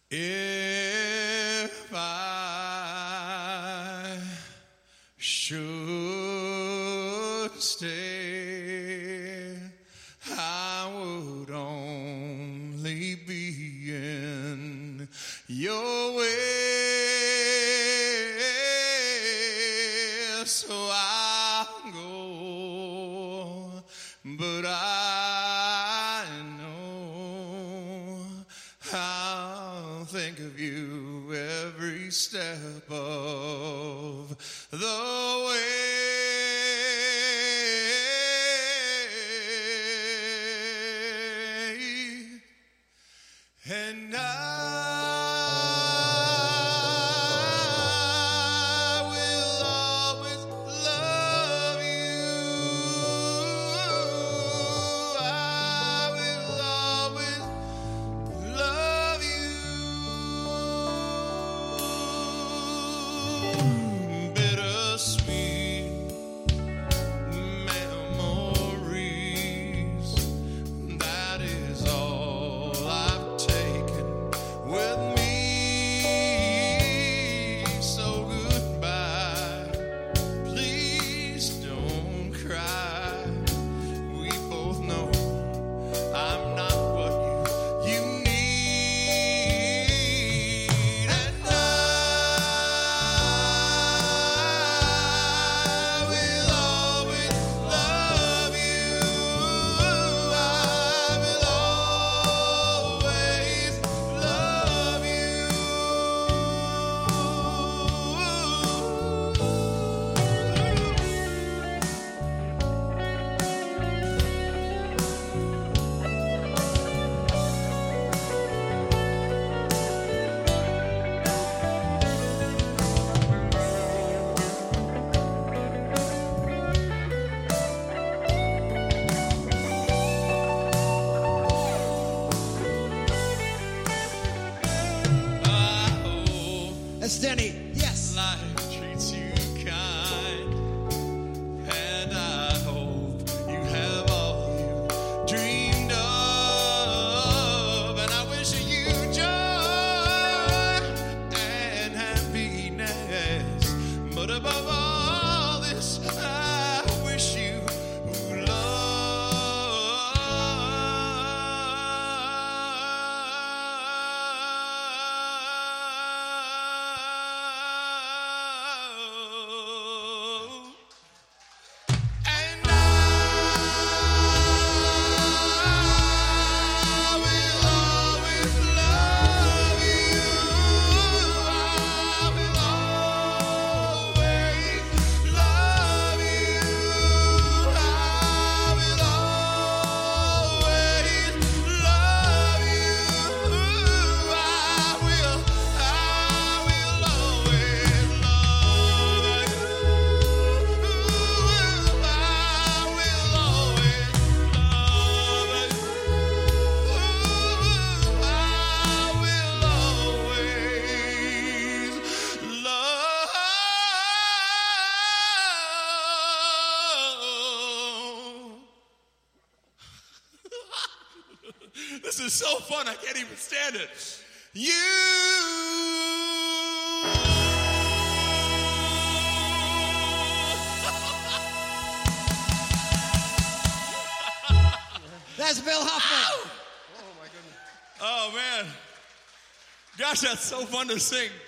If I should stay, I would only be in your way, so I'll go, but I know I'll think of you every step of the way. And I will always love you. I will always love you. Bittersweet memories, that is all I've taken with me. So goodbye, please don't cry. We both know I'm not what you need. And I will always love you. I will always love you. I hope That's Denny. Yes. life treats you kind, and I hope you have all you dreamed of, and I wish you joy and happiness, but above all this, I wish you love. And I will always love you. I will always love you. I will always love you. I will always love you. This is so fun, I can't even stand it. That's Bill Huffman. Oh man. Gosh, that's so fun to sing.